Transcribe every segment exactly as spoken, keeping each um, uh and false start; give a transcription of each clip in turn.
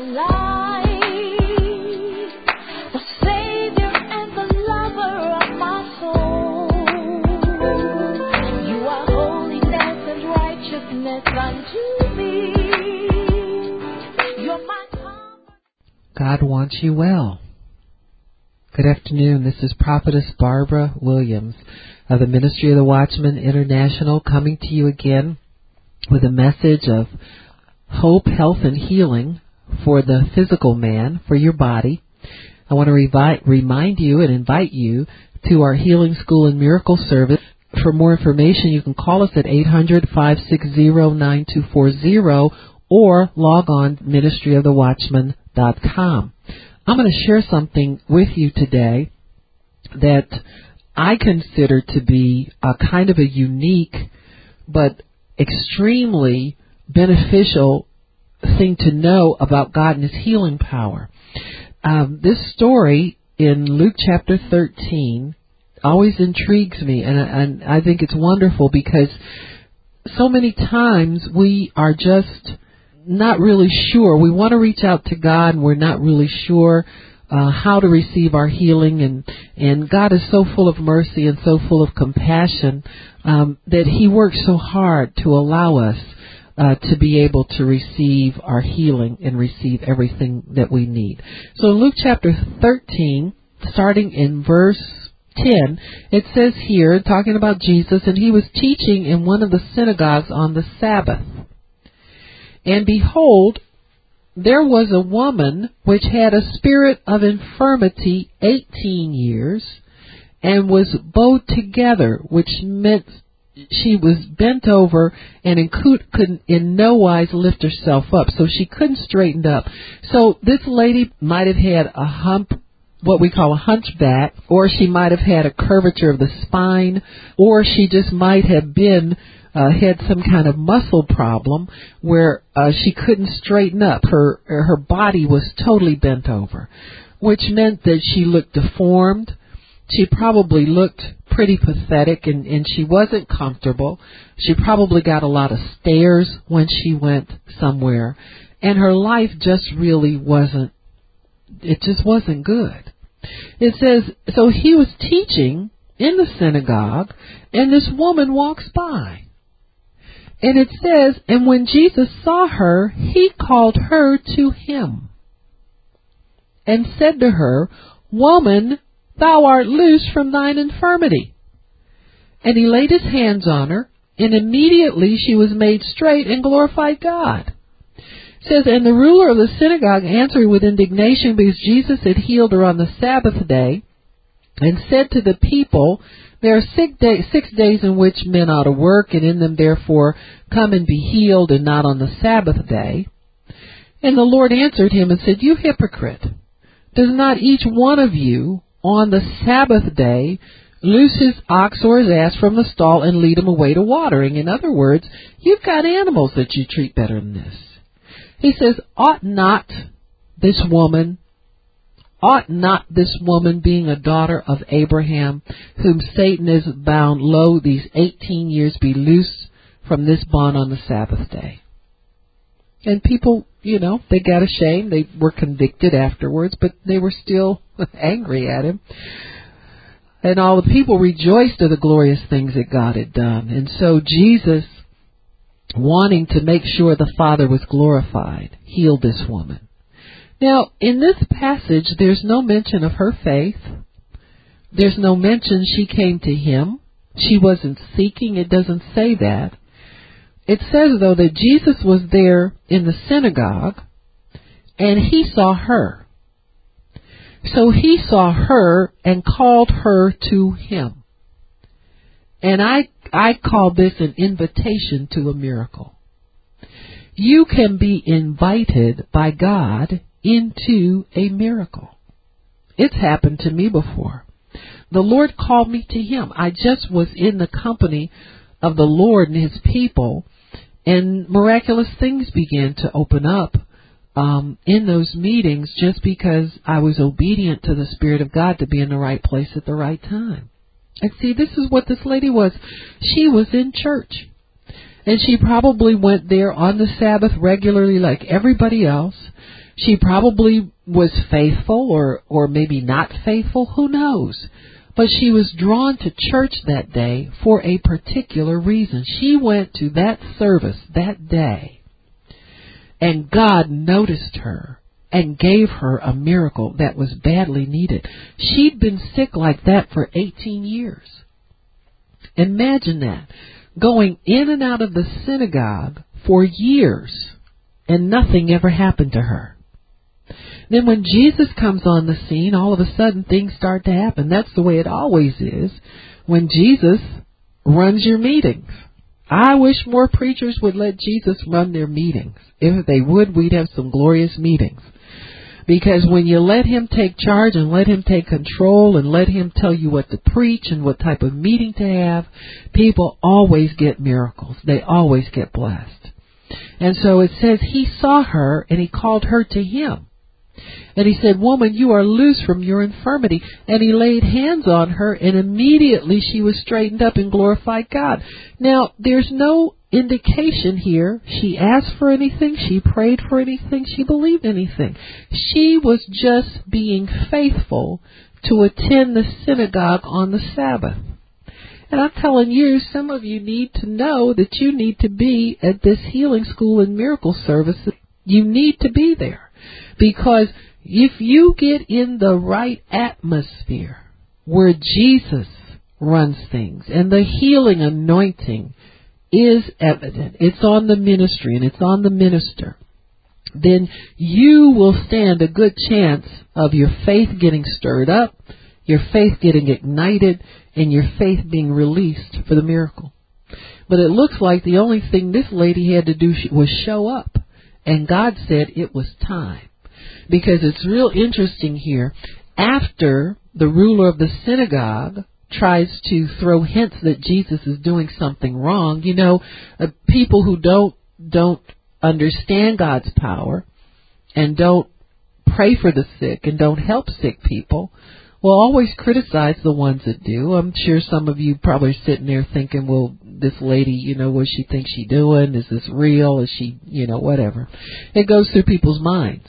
life, the Savior and the lover of my soul. You are holiness and righteousness unto me. You're my comfort. God wants you well. Good afternoon. This is Prophetess Barbara Williams of the Ministry of the Watchman International, coming to you again with a message of hope, health, and healing for the physical man, for your body. I want to revi- remind you and invite you to our Healing School and Miracle Service. For more information, you can call us at eight hundred, five six zero, nine two four zero or log on ministry of the watchman dot com. I'm going to share something with you today that I consider to be a kind of a unique but extremely beneficial thing to know about God and His healing power. Um, this story in Luke chapter thirteen always intrigues me, and, and I think it's wonderful because so many times we are just not really sure. We want to reach out to God, and we're not really sure uh, how to receive our healing. And, and God is so full of mercy and so full of compassion um, that He works so hard to allow us uh, to be able to receive our healing and receive everything that we need. So in Luke chapter thirteen, starting in verse ten, it says here, talking about Jesus, and He was teaching in one of the synagogues on the Sabbath. And behold, there was a woman which had a spirit of infirmity eighteen years, and was bowed together, which meant she was bent over and in could, could in no wise lift herself up. So she couldn't straighten up. So this lady might have had a hump, what we call a hunchback, or she might have had a curvature of the spine, or she just might have been Uh, had some kind of muscle problem where uh, she couldn't straighten up. Her her body was totally bent over, which meant that she looked deformed. She probably looked pretty pathetic, and, and she wasn't comfortable. She probably got a lot of stares when she went somewhere, and her life just really wasn't, it just wasn't good. It says, so He was teaching in the synagogue, and this woman walks by. And it says, and when Jesus saw her, He called her to Him and said to her, Woman, thou art loosed from thine infirmity. And He laid His hands on her, and immediately she was made straight and glorified God. It says, and the ruler of the synagogue answered with indignation because Jesus had healed her on the Sabbath day, and said to the people, there are six, day, six days in which men ought to work, and in them therefore come and be healed, and not on the Sabbath day. And the Lord answered him and said, You hypocrite, does not each one of you on the Sabbath day loose his ox or his ass from the stall and lead him away to watering? In other words, you've got animals that you treat better than this. He says, Ought not this woman Ought not this woman, being a daughter of Abraham, whom Satan is bound, lo, these eighteen years, be loosed from this bond on the Sabbath day? And people, you know, they got ashamed. They were convicted afterwards, but they were still angry at Him. And all the people rejoiced of the glorious things that God had done. And so Jesus, wanting to make sure the Father was glorified, healed this woman. Now, in this passage, there's no mention of her faith. There's no mention she came to Him. She wasn't seeking. It doesn't say that. It says, though, that Jesus was there in the synagogue, and He saw her. So He saw her and called her to Him. And I, I call this an invitation to a miracle. You can be invited by God into a miracle. It's happened to me before. The Lord called me to Him. I just was in the company of the Lord and His people, and miraculous things began to open up um, in those meetings just because I was obedient to the Spirit of God to be in the right place at the right time. And see, this is what this lady was. She was in church. And she probably went there on the Sabbath regularly like everybody else. She probably was faithful or, or maybe not faithful, who knows? But she was drawn to church that day for a particular reason. She went to that service that day, and God noticed her and gave her a miracle that was badly needed. She'd been sick like that for eighteen years. Imagine that, going in and out of the synagogue for years, and nothing ever happened to her. Then when Jesus comes on the scene, all of a sudden things start to happen. That's the way it always is when Jesus runs your meetings. I wish more preachers would let Jesus run their meetings. If they would, we'd have some glorious meetings. Because when you let him take charge and let him take control and let him tell you what to preach and what type of meeting to have, people always get miracles. They always get blessed. And so it says he saw her and he called her to him. And he said, "Woman, you are loose from your infirmity." And he laid hands on her, and immediately she was straightened up and glorified God. Now, there's no indication here she asked for anything, she prayed for anything, she believed anything. She was just being faithful to attend the synagogue on the Sabbath. And I'm telling you, some of you need to know that you need to be at this healing school and miracle service. You need to be there. Because if you get in the right atmosphere where Jesus runs things and the healing anointing is evident, it's on the ministry and it's on the minister, then you will stand a good chance of your faith getting stirred up, your faith getting ignited, and your faith being released for the miracle. But it looks like the only thing this lady had to do was show up. And God said it was time. Because it's real interesting here. After the ruler of the synagogue tries to throw hints that Jesus is doing something wrong, you know, uh, people who don't don't understand God's power and don't pray for the sick and don't help sick people will always criticize the ones that do. I'm sure some of you probably are sitting there thinking, well, this lady, you know, what she thinks she doing? Is this real? Is she, you know, whatever. It goes through people's minds.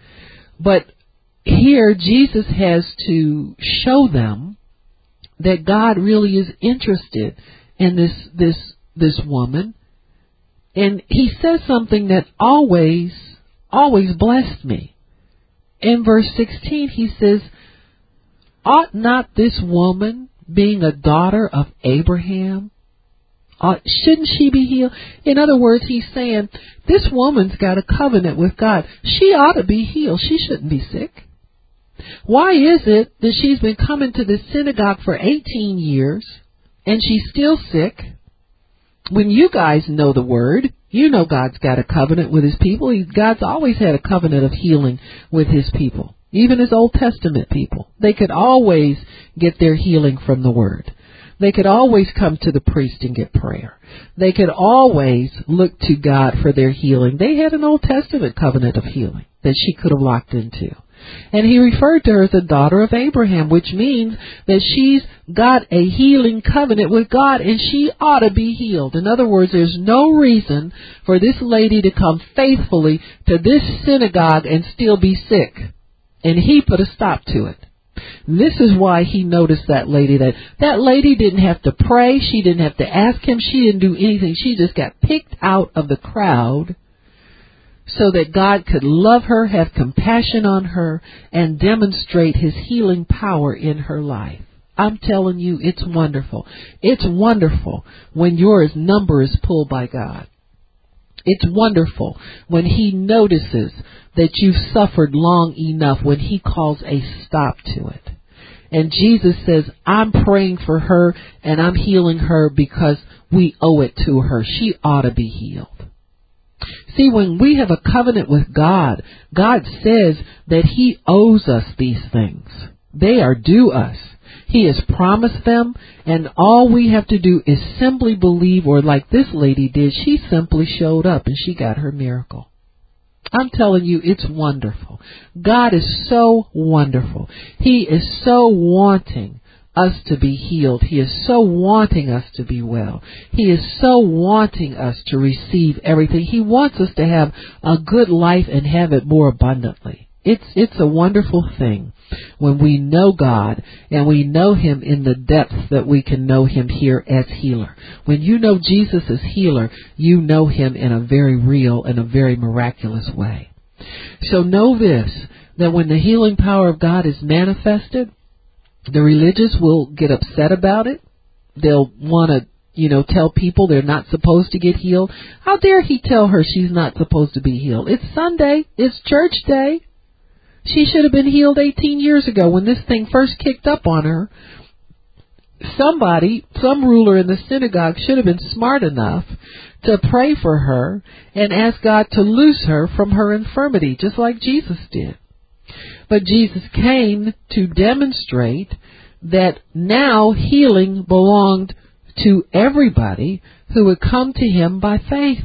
But here Jesus has to show them that God really is interested in this this this woman. And he says something that always, always blessed me. In verse sixteen, he says, "Ought not this woman, being a daughter of Abraham, ought, shouldn't she be healed?" In other words, he's saying, this woman's got a covenant with God. She ought to be healed. She shouldn't be sick. Why is it that she's been coming to the synagogue for eighteen years and she's still sick? When you guys know the word, you know God's got a covenant with his people. He's, God's always had a covenant of healing with his people. Even his Old Testament people. They could always get their healing from the word. They could always come to the priest and get prayer. They could always look to God for their healing. They had an Old Testament covenant of healing that she could have locked into. And he referred to her as the daughter of Abraham, which means that she's got a healing covenant with God and she ought to be healed. In other words, there's no reason for this lady to come faithfully to this synagogue and still be sick. And he put a stop to it. This is why he noticed that lady. That that lady didn't have to pray. She didn't have to ask him. She didn't do anything. She just got picked out of the crowd so that God could love her, have compassion on her, and demonstrate his healing power in her life. I'm telling you, it's wonderful. It's wonderful when your number is pulled by God. It's wonderful when he notices that you've suffered long enough, when he calls a stop to it. And Jesus says, I'm praying for her and I'm healing her because we owe it to her. She ought to be healed. See, when we have a covenant with God, God says that he owes us these things. They are due us. He has promised them, and all we have to do is simply believe, or like this lady did, she simply showed up and she got her miracle. I'm telling you, it's wonderful. God is so wonderful. He is so wanting us to be healed. He is so wanting us to be well. He is so wanting us to receive everything. He wants us to have a good life and have it more abundantly. It's it's a wonderful thing when we know God and we know Him in the depth that we can know Him here as healer. When you know Jesus as healer, you know Him in a very real and a very miraculous way. So know this, that when the healing power of God is manifested, the religious will get upset about it. They'll want to, you know, tell people they're not supposed to get healed. How dare he tell her she's not supposed to be healed? It's Sunday. It's church day. She should have been healed eighteen years ago when this thing first kicked up on her. Somebody, some ruler in the synagogue should have been smart enough to pray for her and ask God to loose her from her infirmity, just like Jesus did. But Jesus came to demonstrate that now healing belonged to everybody who would come to Him by faith.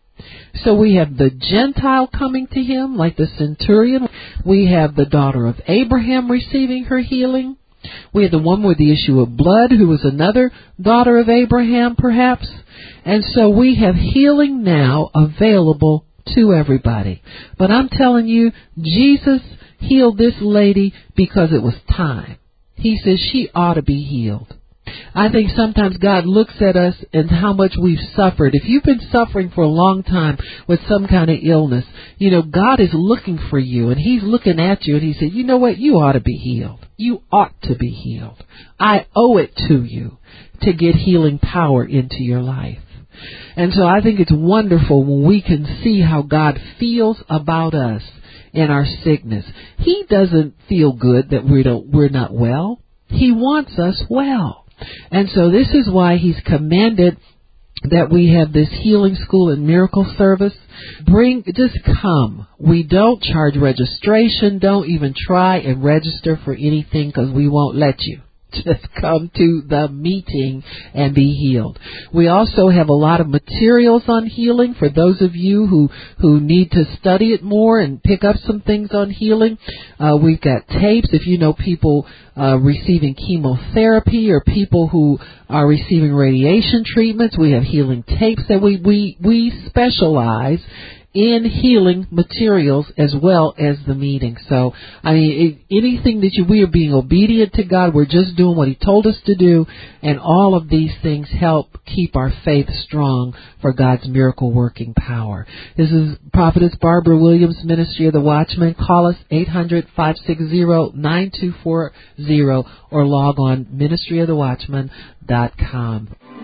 So we have the Gentile coming to Him, like the centurion. We have the daughter of Abraham receiving her healing. We have the one with the issue of blood, who was another daughter of Abraham, perhaps. And so we have healing now available to everybody. But I'm telling you, Jesus healed this lady because it was time. He says she ought to be healed. I think sometimes God looks at us and how much we've suffered. If you've been suffering for a long time with some kind of illness, you know, God is looking for you and He's looking at you and He said, you know what, you ought to be healed. You ought to be healed. I owe it to you to get healing power into your life. And so I think it's wonderful when we can see how God feels about us in our sickness. He doesn't feel good that we don't, we're not well. He wants us well. And so this is why He's commanded that we have this healing school and miracle service. Bring, just come. We don't charge registration. Don't even try and register for anything because we won't let you. Just come to the meeting and be healed. We also have a lot of materials on healing for those of you who, who need to study it more and pick up some things on healing. Uh, we've got tapes. If you know people uh, receiving chemotherapy or people who are receiving radiation treatments, we have healing tapes that we, we, we specialize in healing materials as well as the meeting. So, I mean, it, anything that you, we are being obedient to God, we're just doing what He told us to do, and all of these things help keep our faith strong for God's miracle working power. This is Prophetess Barbara Williams, Ministry of the Watchman. Call us eight hundred, five six zero, nine two four zero or log on ministry of the watchman dot com.